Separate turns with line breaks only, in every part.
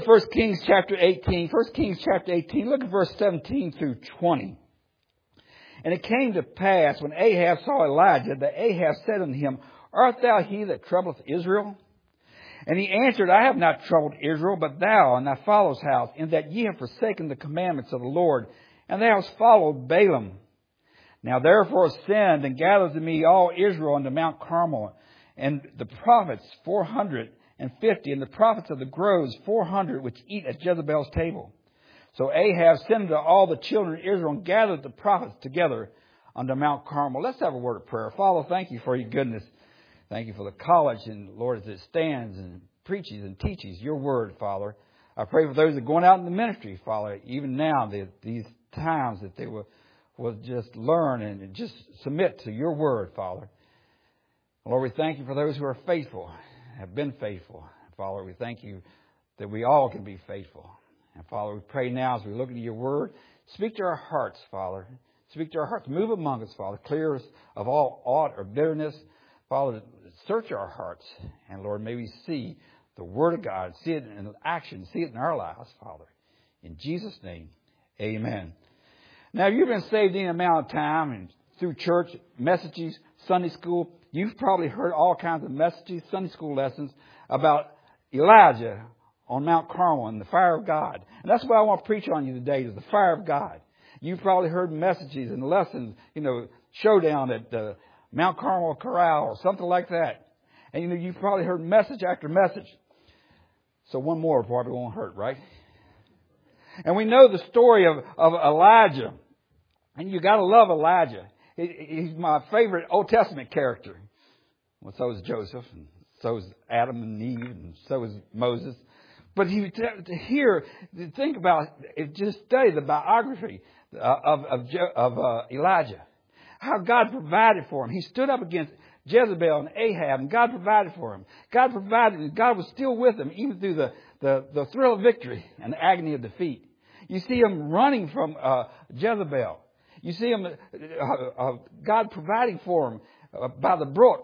1 Kings chapter 18. 1 Kings chapter 18. Look at verse 17 through 20. And it came to pass, when Ahab saw Elijah, that Ahab said unto him, Art thou he that troubleth Israel? And he answered, I have not troubled Israel, but thou and thy father's house, in that ye have forsaken the commandments of the Lord, and thou hast followed Balaam. Now therefore send and gather to me all Israel unto Mount Carmel, and the prophets 450, and the prophets of the groves 400, which eat at Jezebel's table. So Ahab sent unto all the children of Israel and gathered the prophets together unto Mount Carmel. Let's have a word of prayer. Father, thank you for your goodness. Thank you for the college, and Lord, as it stands and preaches and teaches your word, Father. I pray for those that are going out in the ministry, Father, even now, these times that they will just learn and just submit to your word, Father. Lord, we thank you for those who are faithful, have been faithful. Father, we thank you that we all can be faithful. And Father, we pray now as we look into your word, speak to our hearts, Father. Speak to our hearts. Move among us, Father. Clear us of all aught or bitterness. Father, search our hearts. And Lord, may we see the word of God, see it in action, see it in our lives, Father. In Jesus' name, amen. Now, if you've been saved any amount of time and through church, messages, Sunday school, you've probably heard all kinds of messages, Sunday school lessons about Elijah on Mount Carmel and the fire of God. And that's what I want to preach on you today, is the fire of God. You've probably heard messages and lessons, showdown at the Mount Carmel Corral or something like that. And you've probably heard message after message. So one more probably won't hurt, right? And we know the story of Elijah. And you got to love Elijah. He's my favorite Old Testament character. Well, so is Joseph, and so is Adam and Eve, and so is Moses. But think about it, just study the biography of Elijah. How God provided for him. He stood up against Jezebel and Ahab, and God provided for him. God provided, and God was still with him, even through the thrill of victory and the agony of defeat. You see him running from Jezebel. You see him, God providing for him by the brook.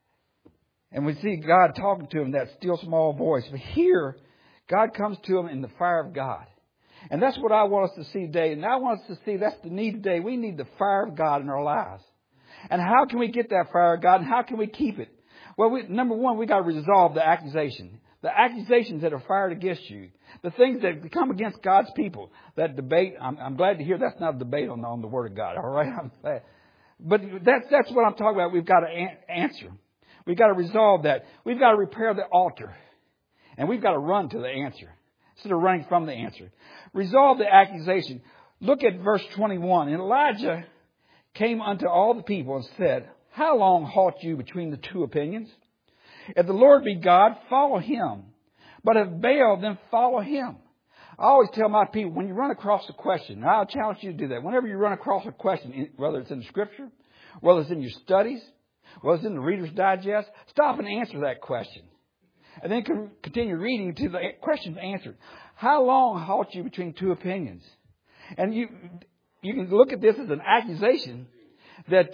And we see God talking to him, that still small voice. But here, God comes to him in the fire of God. And that's what I want us to see today. And I want us to see that's the need today. We need the fire of God in our lives. And how can we get that fire of God? And how can we keep it? Well, number one, we got to resolve the accusation. The accusations that are fired against you. The things that come against God's people. That debate, I'm glad to hear that's not a debate on the Word of God. All right? I'm glad. But that's what I'm talking about. We've got to answer. We've got to resolve that. We've got to repair the altar. And we've got to run to the answer instead of running from the answer. Resolve the accusation. Look at verse 21. And Elijah came unto all the people and said, How long halt you between the two opinions? If the Lord be God, follow him. But if Baal, then follow him. I always tell my people, when you run across a question, and I'll challenge you to do that. Whenever you run across a question, whether it's in the Scripture, whether it's in your studies, whether it's in the Reader's Digest, stop and answer that question. And then continue reading until the question's answered. How long halt you between two opinions? And you can look at this as an accusation that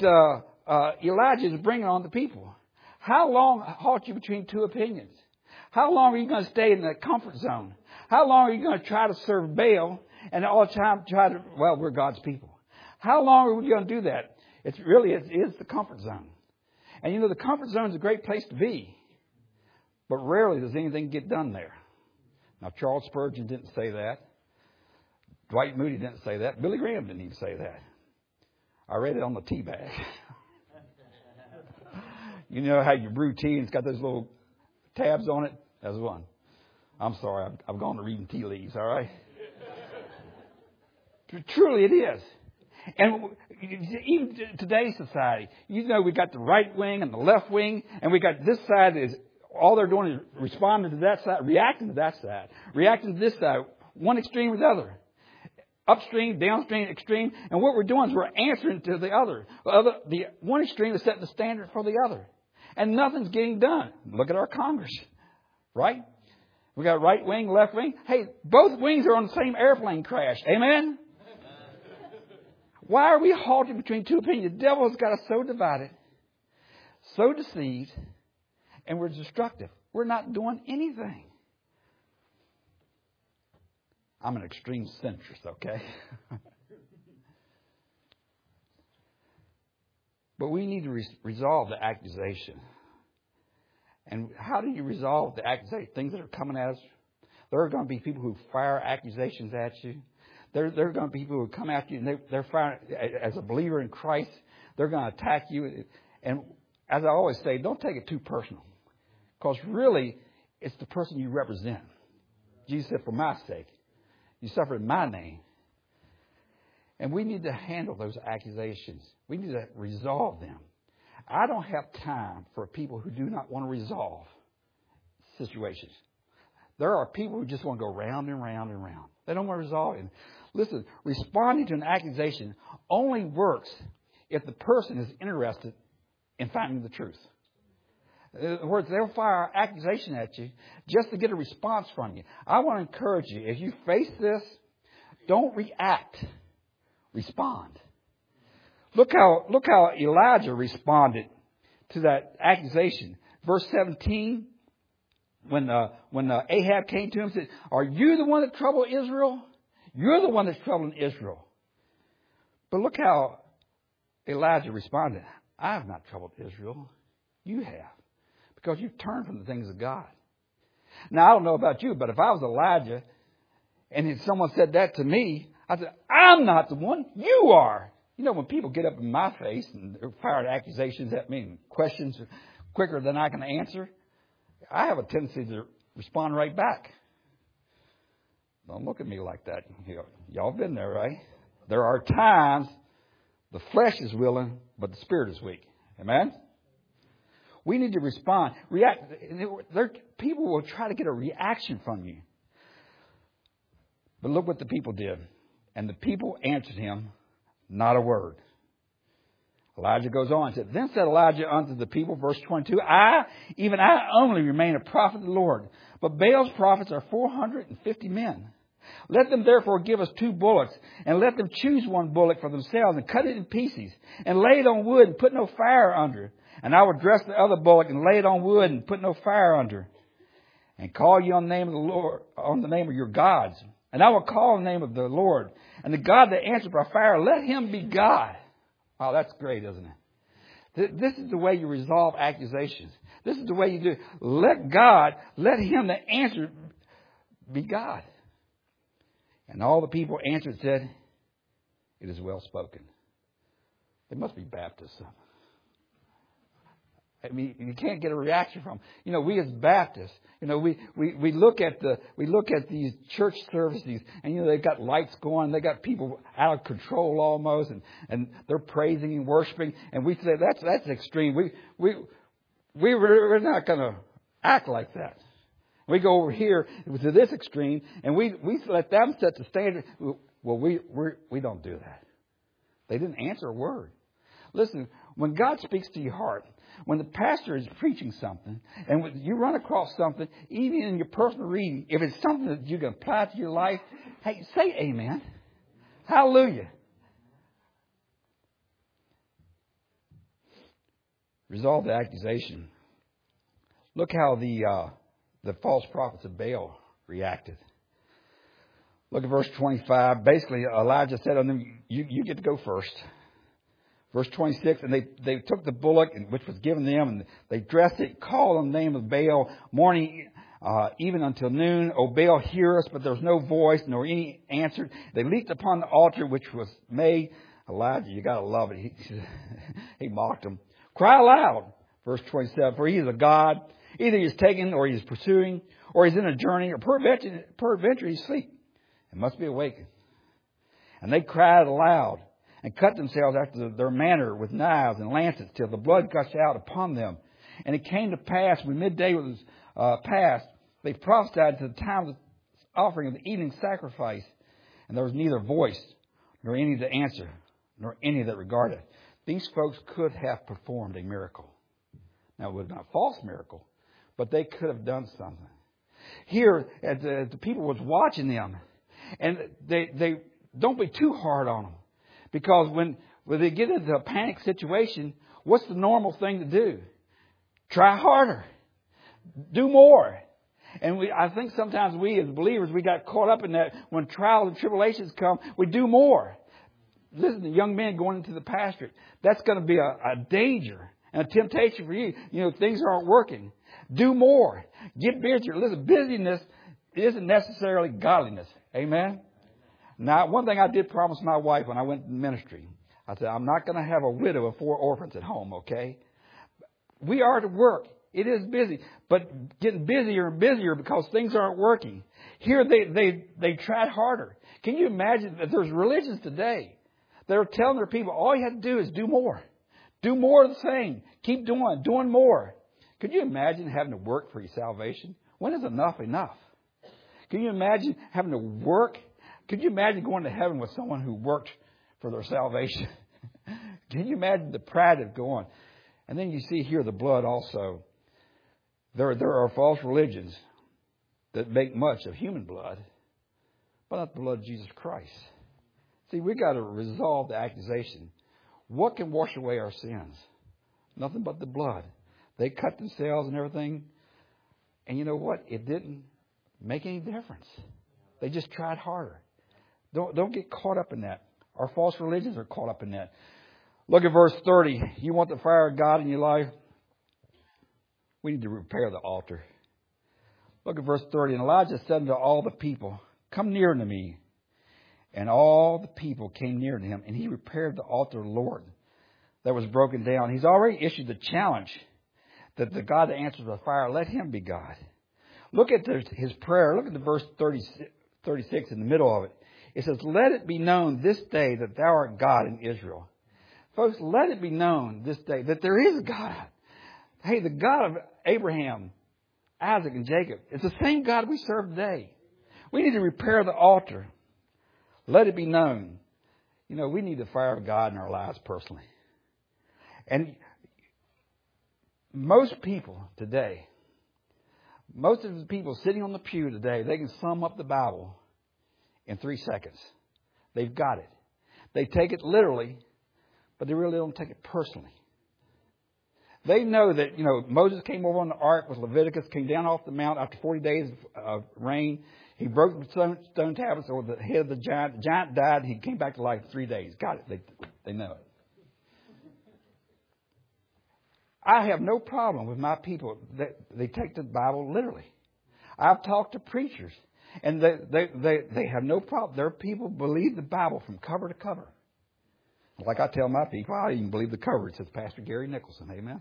Elijah is bringing on the people. How long halt you between two opinions? How long are you going to stay in the comfort zone? How long are you going to try to serve Baal and all the time we're God's people? How long are we going to do that? It is the comfort zone. And the comfort zone is a great place to be. But rarely does anything get done there. Now, Charles Spurgeon didn't say that. Dwight Moody didn't say that. Billy Graham didn't even say that. I read it on the tea bag. You know how you brew tea and it's got those little tabs on it? That's one. I'm sorry, I've gone to reading tea leaves, all right? Truly it is. And even today's society, we got the right wing and the left wing, and we got this side is all they're doing is responding to that side, reacting to that side, reacting to this side, one extreme or the other. Upstream, downstream, extreme. And what we're doing is we're answering to the other. The one extreme is setting the standard for the other. And nothing's getting done. Look at our Congress. Right? We got right wing, left wing. Hey, both wings are on the same airplane crash. Amen? Why are we halting between two opinions? The devil has got us so divided, so deceived, and we're destructive. We're not doing anything. I'm an extreme centrist, okay? But we need to resolve the accusation. And how do you resolve the accusation? Things that are coming at us. There are going to be people who fire accusations at you. There are going to be people who come after you, and they're firing, as a believer in Christ, they're going to attack you. And as I always say, don't take it too personal. Because really, it's the person you represent. Jesus said, for my sake, you suffer in my name. And we need to handle those accusations. We need to resolve them. I don't have time for people who do not want to resolve situations. There are people who just want to go round and round and round. They don't want to resolve it. Listen, responding to an accusation only works if the person is interested in finding the truth. In other words, they'll fire an accusation at you just to get a response from you. I want to encourage you, as you face this, don't react. Respond. Look how Elijah responded to that accusation. Verse 17, when Ahab came to him and said, are you the one that troubled Israel? You're the one that's troubling Israel. But look how Elijah responded. I have not troubled Israel. You have. Because you've turned from the things of God. Now, I don't know about you, but if I was Elijah and if someone said that to me, I'd say, I'm not the one. You are. You know, when people get up in my face and they're firing accusations at me and questions quicker than I can answer, I have a tendency to respond right back. Don't look at me like that. Y'all been there, right? There are times the flesh is willing, but the spirit is weak. Amen? We need to respond. React. People will try to get a reaction from you. But look what the people did. And the people answered him, not a word. Elijah goes on and said, then said Elijah unto the people, verse 22, even I only remain a prophet of the Lord, but Baal's prophets are 450 men. Let them therefore give us 2 bullocks, and let them choose 1 bullock for themselves, and cut it in pieces, and lay it on wood, and put no fire under. And I will dress the other bullock, and lay it on wood, and put no fire under. And call you on the name of the Lord, on the name of your gods. And I will call on the name of the Lord. And the God that answered by fire, let him be God. Wow, that's great, isn't it? This is the way you resolve accusations. This is the way you do it. Let him that answered be God. And all the people answered and said, it is well spoken. They must be Baptists. I mean, you can't get a reaction from them. We as Baptists, we look at these church services, and they've got lights going, they got people out of control almost, and they're praising and worshiping, and we say that's extreme. We're not going to act like that. We go over here to this extreme, and we let them set the standard. Well, we don't do that. They didn't answer a word. Listen, when God speaks to your heart, when the pastor is preaching something, and when you run across something, even in your personal reading, if it's something that you can apply to your life, hey, say amen. Hallelujah. Resolve the accusation. Look how the false prophets of Baal reacted. Look at verse 25. Basically, Elijah said unto them, you get to go first. Verse 26, and they took the bullock, which was given them, and they dressed it, called on the name of Baal, morning even until noon. O Baal, hear us, but there was no voice, nor any answer. They leaped upon the altar which was made. Elijah, you got to love it. He mocked them. Cry aloud, verse 27, for he is a God. Either he is taken, or he is pursuing, or he's in a journey, or peradventure he sleep, and must be awakened. And they cried aloud, and cut themselves after their manner with knives and lancets, till the blood gushed out upon them. And it came to pass, when midday was past, they prophesied to the time of the offering of the evening sacrifice. And there was neither voice, nor any to answer, nor any that regarded. These folks could have performed a miracle. Now, it was not a false miracle, but they could have done something. Here, the people was watching them, and they don't be too hard on them. Because when they get into a panic situation, what's the normal thing to do? Try harder. Do more. And I think sometimes we as believers, we got caught up in that. When trials and tribulations come, we do more. Listen to young men going into the pastorate. That's going to be a danger and a temptation for you. You know, things aren't working. Do more. Get busier. Listen, busyness isn't necessarily godliness. Amen? Now, one thing I did promise my wife when I went to ministry, I said, I'm not going to have a widow of 4 orphans at home, okay? We are to work. It is busy, but getting busier and busier because things aren't working. Here they tried harder. Can you imagine that there's religions today that are telling their people all you have to do is do more. Do more of the same. Keep doing more. Could you imagine having to work for your salvation? When is enough enough? Can you imagine having to work? Could you imagine going to heaven with someone who worked for their salvation? Can you imagine the pride of going? And then you see here the blood also. There are false religions that make much of human blood, but not the blood of Jesus Christ. See, we got to resolve the accusation. What can wash away our sins? Nothing but the blood. They cut themselves and everything. And you know what? It didn't make any difference. They just tried harder. Don't get caught up in that. Our false religions are caught up in that. Look at verse 30. You want the fire of God in your life? We need to repair the altar. Look at verse 30. And Elijah said unto all the people, come near unto me. And all the people came near to him, and he repaired the altar of the Lord that was broken down. He's already issued the challenge that the God that answers the fire, let him be God. Look at his prayer. Look at the verse 36 in the middle of it. It says, let it be known this day that thou art God in Israel. Folks, let it be known this day that there is a God. Hey, the God of Abraham, Isaac, and Jacob, it's the same God we serve today. We need to repair the altar. Let it be known. You know, we need the fire of God in our lives personally. And most people today, most of the people sitting on the pew today, they can sum up the Bible in 3 seconds. They've got it. They take it literally, but they really don't take it personally. They know that, you know, Moses came over on the ark with Leviticus, came down off the mount after 40 days of rain. He broke the stone tablets over the head of the giant. The giant died. He came back to life in 3 days. Got it. They know it. I have no problem with my people that they take the Bible literally. I've talked to preachers, and they have no problem. Their people believe the Bible from cover to cover. Like I tell my people, I even believe the cover. It says Pastor Gary Nicholson. Amen.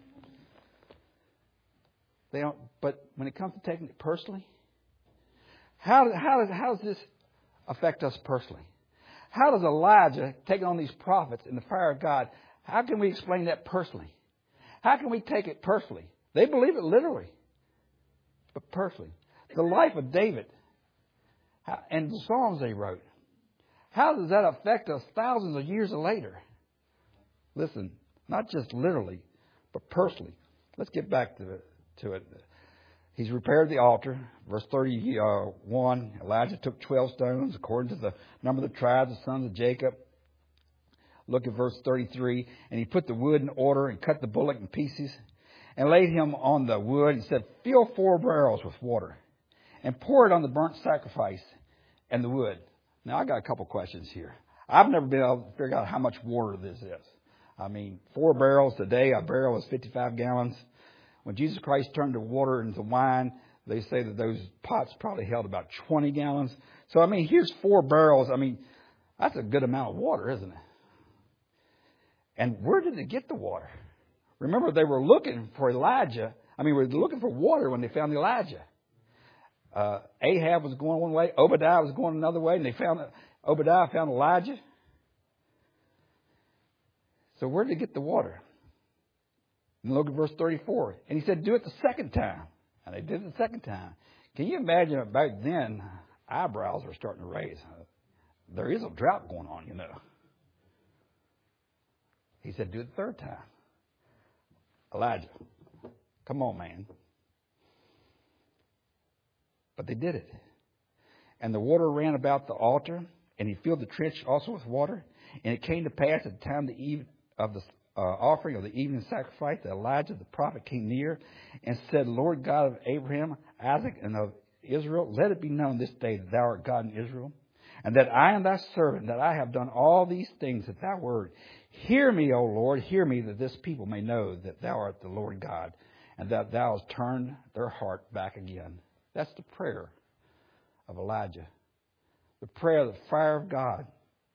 They don't. But when it comes to taking it personally, how does this affect us personally? How does Elijah taking on these prophets in the fire of God? How can we explain that personally? How can we take it personally? They believe it literally, but personally, the life of David and the songs they wrote. How does that affect us thousands of years later? Listen, not just literally, but personally. Let's get back to it. He's repaired the altar. Verse 31, Elijah took 12 stones according to the number of the tribes, the sons of Jacob. Look at verse 33. And he put the wood in order and cut the bullock in pieces and laid him on the wood and said, fill 4 barrels with water and pour it on the burnt sacrifice and the wood. Now, I got a couple questions here. I've never been able to figure out how much water this is. I mean, 4 barrels today, a barrel is 55 gallons. When Jesus Christ turned the water into wine, they say that those pots probably held about 20 gallons. So, I mean, here's 4 barrels. I mean, that's a good amount of water, isn't it? And where did they get the water? Remember, they were looking for Elijah. I mean, they were looking for water when they found Elijah. Ahab was going one way. Obadiah was going another way. And Obadiah found Elijah. So where did they get the water? And look at verse 34. And he said, do it the second time. And they did it the second time. Can you imagine back then, eyebrows were starting to raise. There is a drought going on, you know. He said, do it the third time. Elijah, come on, man. But they did it. And the water ran about the altar, and he filled the trench also with water. And it came to pass at the time offering of the evening sacrifice, that Elijah the prophet came near and said, Lord God of Abraham, Isaac, and of Israel, let it be known this day that thou art God in Israel, and that I am thy servant, that I have done all these things at thy word. Hear me, O Lord, hear me, that this people may know that thou art the Lord God, and that thou hast turned their heart back again. That's the prayer of Elijah. The prayer of the fire of God.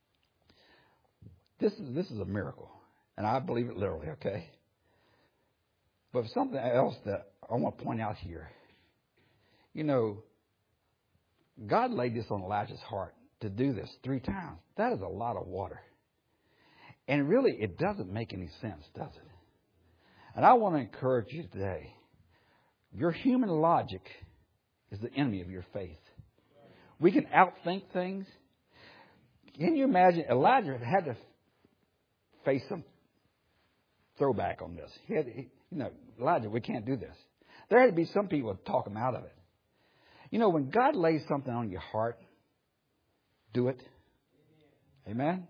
This is a miracle. And I believe it literally, okay? But something else that I want to point out here. You know, God laid this on Elijah's heart to do this 3 times. That is a lot of water. And really, it doesn't make any sense, does it? And I want to encourage you today. Your human logic is the enemy of your faith. We can outthink things. Can you imagine? Elijah had to face some throwback on this. Elijah, we can't do this. There had to be some people to talk him out of it. You know, when God lays something on your heart, do it. Amen?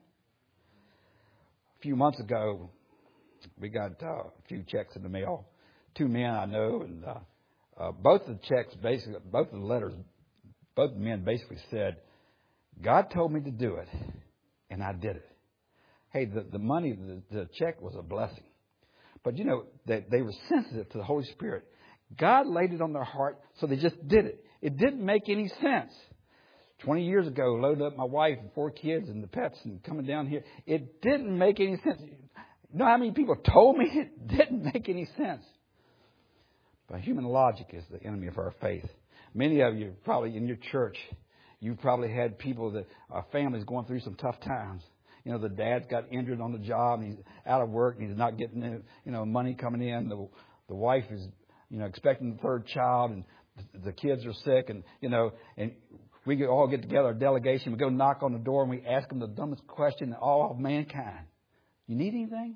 A few months ago, we got a few checks in the mail. 2 men I know, and both of the checks, basically, both of the letters, both the men basically said, God told me to do it, and I did it. Hey, the money, the check was a blessing. But, you know, they were sensitive to the Holy Spirit. God laid it on their heart, so they just did it. It didn't make any sense. 20 years ago, loaded up my wife and 4 kids and the pets and coming down here. It didn't make any sense. You know how many people told me it didn't make any sense? But human logic is the enemy of our faith. Many of you probably in your church, you've probably had people that our families going through some tough times. You know, the dad's got injured on the job and he's out of work and he's not getting, money coming in. The wife is, expecting the 3rd child and the kids are sick and we all get together, a delegation. We go knock on the door and we ask them the dumbest question in all of mankind. You need anything?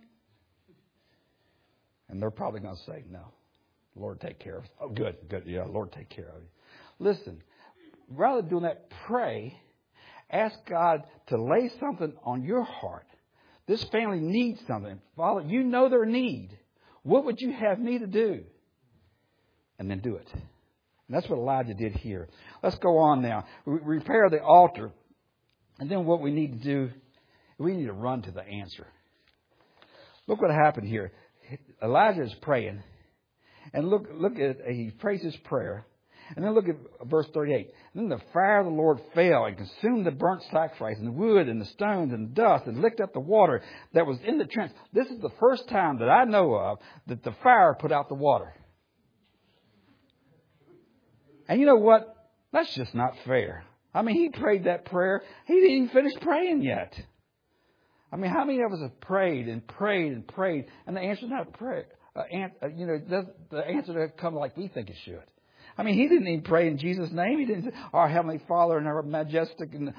And they're probably going to say, no. Lord, take care of us. Oh, good. Yeah, Lord, take care of you. Listen, rather than doing that, pray. Ask God to lay something on your heart. This family needs something. Father, you know their need. What would you have me to do? And then do it. And that's what Elijah did here. Let's go on now. We repair the altar. And then what we need to do, we need to run to the answer. Look what happened here. Elijah is praying. And look at, he prays his prayer. And then look at verse 38. And then the fire of the Lord fell and consumed the burnt sacrifice and the wood and the stones and the dust and licked up the water that was in the trench. This is the first time that I know of that the fire put out the water. And you know what? That's just not fair. I mean, he prayed that prayer. He didn't even finish praying yet. I mean, how many of us have prayed and prayed and prayed, and the answer's not prayer? The answer doesn't come like we think it should. I mean, he didn't even pray in Jesus' name. He didn't say, our Heavenly Father and our majestic. And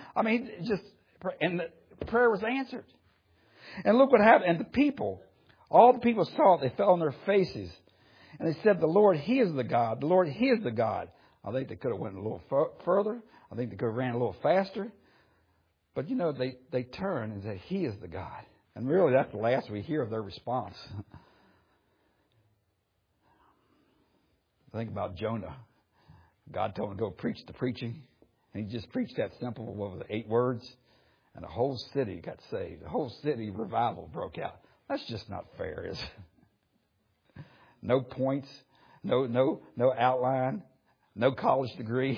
the prayer was answered. And look what happened. And the people, all the people saw it. They fell on their faces. And they said, the Lord, He is the God. The Lord, He is the God. I think they could have went a little further. I think they could have ran a little faster. But, they turn and say, He is the God. And really, that's the last we hear of their response. Think about Jonah. God told him to go preach the preaching. And he just preached that simple, 8 words. And the whole city got saved. The whole city revival broke out. That's just not fair, is it? No points, no outline, no college degree.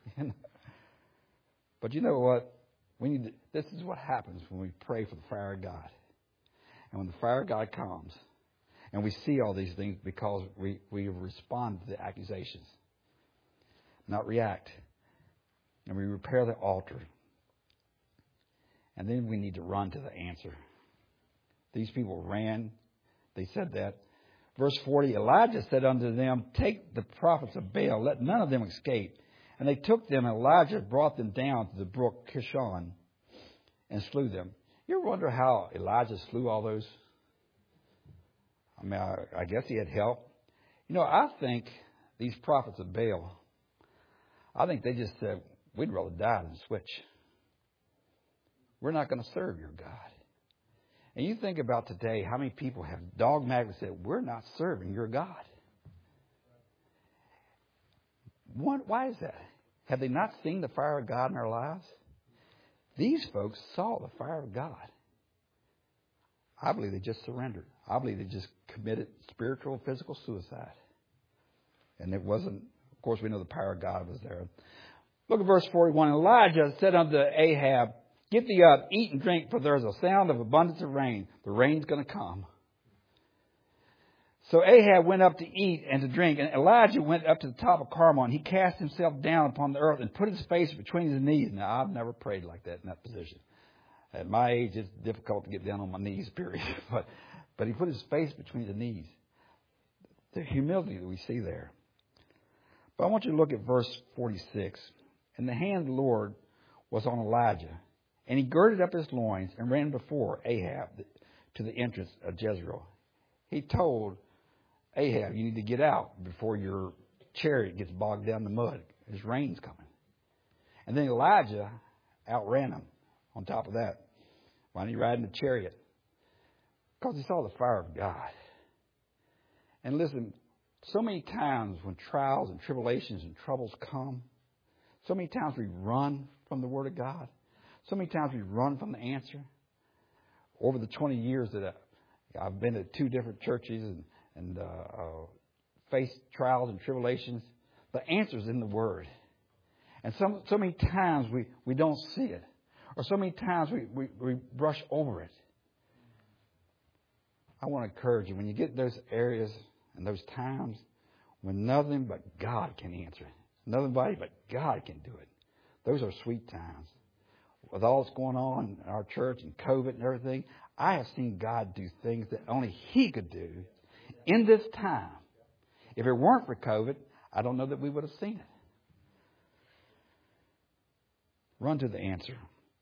But you know what? This is what happens when we pray for the fire of God. And when the fire of God comes, and we see all these things because we respond to the accusations, not react. And we repair the altar. And then we need to run to the answer. These people ran. They said that. Verse 40, Elijah said unto them, take the prophets of Baal, let none of them escape. And they took them, and Elijah brought them down to the brook Kishon and slew them. You ever wonder how Elijah slew all those? I mean, I guess he had help. I think these prophets of Baal, I think they just said, we'd rather die than switch. We're not going to serve your God. And you think about today, how many people have dogmatically said, we're not serving your God. Why is that? Have they not seen the fire of God in their lives? These folks saw the fire of God. I believe they just surrendered. I believe they just committed spiritual, physical suicide. And it wasn't, of course, we know the power of God was there. Look at verse 41. Elijah said unto Ahab, get thee up, eat and drink, for there is a sound of abundance of rain. The rain's going to come. So Ahab went up to eat and to drink, and Elijah went up to the top of Carmel, and he cast himself down upon the earth and put his face between his knees. Now, I've never prayed like that in that position. At my age, it's difficult to get down on my knees, period. But he put his face between the knees. The humility that we see there. But I want you to look at verse 46. And the hand of the Lord was on Elijah, and he girded up his loins and ran before Ahab to the entrance of Jezreel. He told Ahab, you need to get out before your chariot gets bogged down in the mud. There's rain's coming. And then Elijah outran him on top of that. Why didn't he ride in the chariot? Because he saw the fire of God. And listen, so many times when trials and tribulations and troubles come, so many times we run from the Word of God. So many times we run from the answer. Over the 20 years that I've been at 2 different churches and faced trials and tribulations, the answer's in the Word. And so many times we don't see it. Or so many times we brush over it. I want to encourage you, when you get those areas and those times when nothing but God can answer it, nobody but God can do it, those are sweet times. With all that's going on in our church and COVID and everything, I have seen God do things that only He could do in this time. If it weren't for COVID, I don't know that we would have seen it. Run to the answer.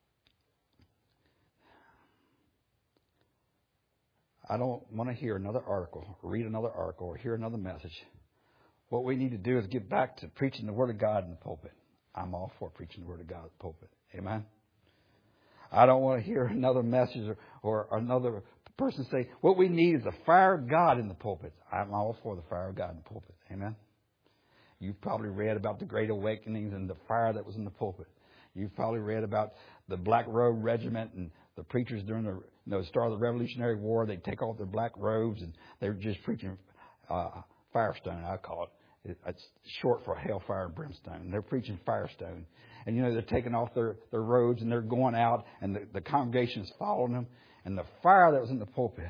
I don't want to hear another article, or read another article, or hear another message. What we need to do is get back to preaching the Word of God in the pulpit. I'm all for preaching the Word of God in the pulpit. Amen? I don't want to hear another message or another person say, what we need is the fire of God in the pulpit. I'm all for the fire of God in the pulpit. Amen? You've probably read about the Great Awakenings and the fire that was in the pulpit. You've probably read about the Black Robe Regiment and the preachers during the start of the Revolutionary War. They'd take off their black robes and they were just preaching Firestone, I call it. It's short for hellfire and brimstone. They're preaching Firestone. And, they're taking off their robes and they're going out and the congregation's following them. And the fire that was in the pulpit,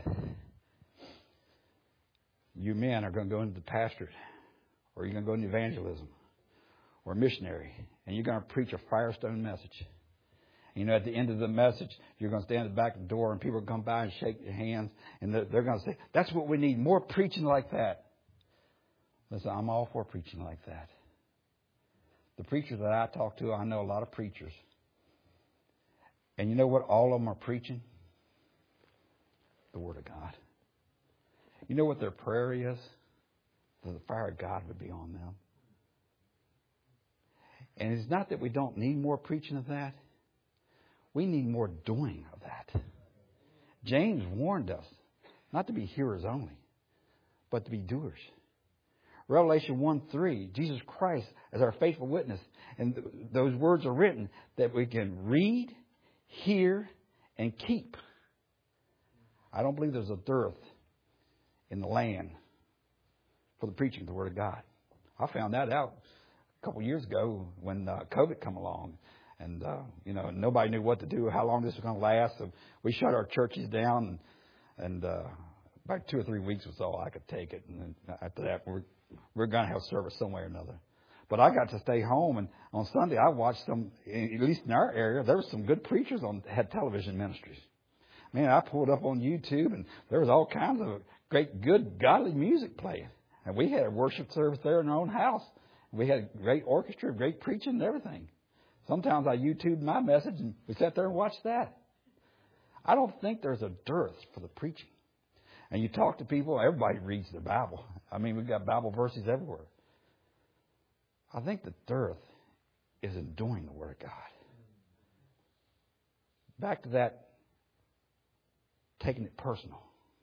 you men are going to go into the pastorate, or you're going to go into evangelism or missionary, and you're going to preach a Firestone message. At the end of the message, you're going to stand at the back of the door and people will come by and shake your hands. And they're going to say, that's what we need, more preaching like that. Listen, I'm all for preaching like that. The preachers that I talk to, I know a lot of preachers. And you know what all of them are preaching? The Word of God. You know what their prayer is? That the fire of God would be on them. And it's not that we don't need more preaching of that. We need more doing of that. James warned us not to be hearers only, but to be doers. Revelation 1:3, Jesus Christ as our faithful witness. And those words are written that we can read, hear, and keep. I don't believe there's a dearth in the land for the preaching of the Word of God. I found that out a couple of years ago when COVID came along. And, nobody knew what to do, how long this was going to last. So we shut our churches down. And about 2 or 3 weeks was all I could take it. And then after that, we're going to have service some way or another. But I got to stay home. And on Sunday, I watched some, at least in our area, there were some good preachers had television ministries. Man, I pulled up on YouTube, and there was all kinds of great, good, godly music playing. And we had a worship service there in our own house. We had a great orchestra, great preaching and everything. Sometimes I YouTube my message and we sat there and watched that. I don't think there's a dearth for the preaching. And you talk to people, everybody reads the Bible. I mean, we've got Bible verses everywhere. I think the dearth is in doing the Word of God. Back to that taking it personal.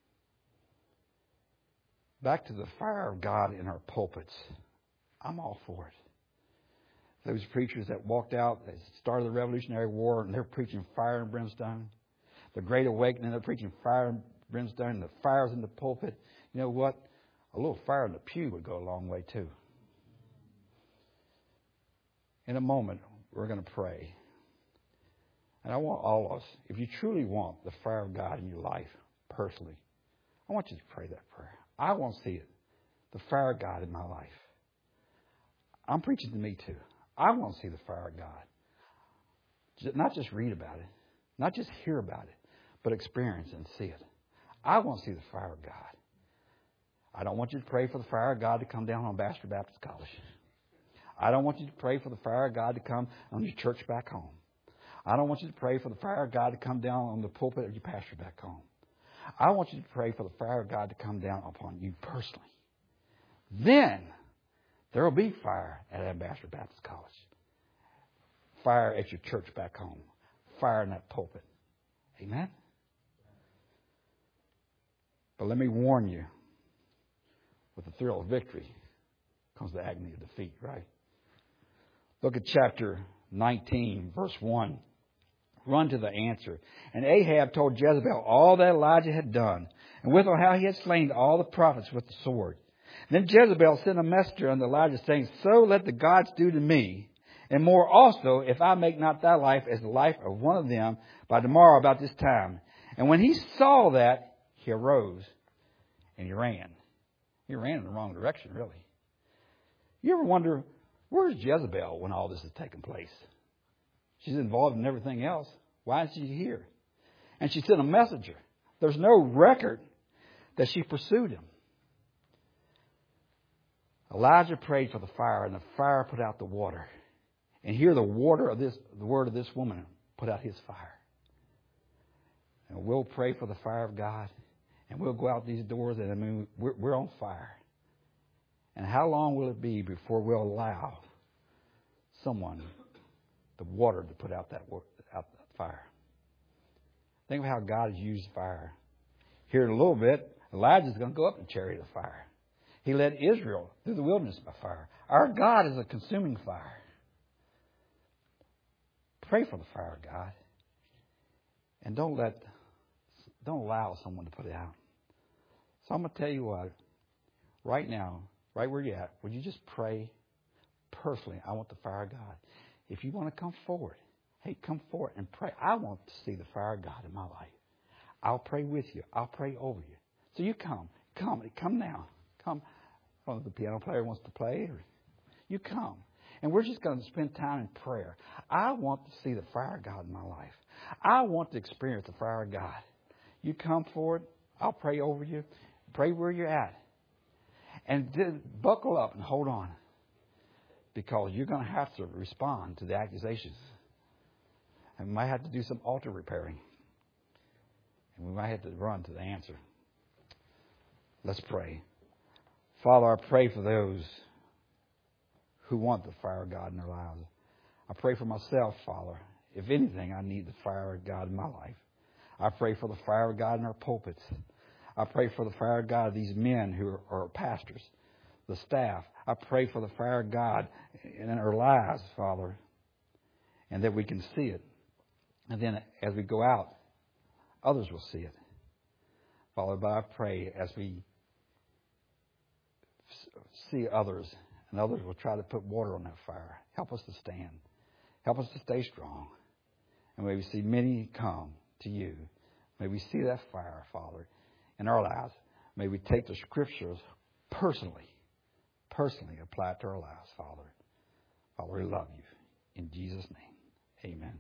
Back to the fire of God in our pulpits. I'm all for it. Those preachers that walked out, they started the Revolutionary War, and they're preaching fire and brimstone. The Great Awakening, they're preaching fire and brimstone, and the fire's in the pulpit. You know what? A little fire in the pew would go a long way too. In a moment, we're going to pray. And I want all of us, if you truly want the fire of God in your life personally, I want you to pray that prayer. I want to see it, the fire of God in my life. I'm preaching to me too. I want to see the fire of God. Not just read about it, not just hear about it, but experience and see it. I want to see the fire of God. I don't want you to pray for the fire of God to come down on Ambassador Baptist College. I don't want you to pray for the fire of God to come on your church back home. I don't want you to pray for the fire of God to come down on the pulpit of your pastor back home. I want you to pray for the fire of God to come down upon you personally. Then there will be fire at Ambassador Baptist College. Fire at your church back home. Fire in that pulpit. Amen? But let me warn you, with the thrill of victory comes the agony of defeat, right? Look at chapter 19, verse 1. Run to the answer. And Ahab told Jezebel all that Elijah had done, and withal how he had slain all the prophets with the sword. Then Jezebel sent a messenger unto Elijah, saying, So let the gods do to me, and more also, if I make not thy life as the life of one of them by tomorrow about this time. And when he saw that, he arose and he ran. He ran in the wrong direction, really. You ever wonder, where's Jezebel when all this is taking place? She's involved in everything else. Why is she here? And she sent a messenger. There's no record that she pursued him. Elijah prayed for the fire, and the fire put out the water. And here the word of this woman put out his fire. And we'll pray for the fire of God, and we'll go out these doors, and we're on fire. And how long will it be before we'll allow someone the water to put out that fire? Think of how God has used fire. Here in a little bit, Elijah's going to go up in a chariot of fire. He led Israel through the wilderness by fire. Our God is a consuming fire. Pray for the fire of God. And don't allow someone to put it out. So I'm going to tell you what, right now, right where you're at, would you just pray personally, I want the fire of God. If you want to come forward, hey, come forward and pray. I want to see the fire of God in my life. I'll pray with you. I'll pray over you. So you come now. Come. I don't know if the piano player wants to play, or you come. And we're just going to spend time in prayer. I want to see the fire of God in my life. I want to experience the fire of God. You come forward. I'll pray over you. Pray where you're at. And buckle up and hold on. Because you're going to have to respond to the accusations. And we might have to do some altar repairing. And we might have to run to the answer. Let's pray. Father, I pray for those who want the fire of God in their lives. I pray for myself, Father. If anything, I need the fire of God in my life. I pray for the fire of God in our pulpits. I pray for the fire of God of these men who are pastors, the staff. I pray for the fire of God in our lives, Father, and that we can see it. And then as we go out, others will see it. Father, but I pray as we see others, and others will try to put water on that fire. Help us to stand. Help us to stay strong. And may we see many come to you. May we see that fire, Father, in our lives. May we take the Scriptures personally apply it to our lives, Father. Father, we love you. In Jesus' name, amen.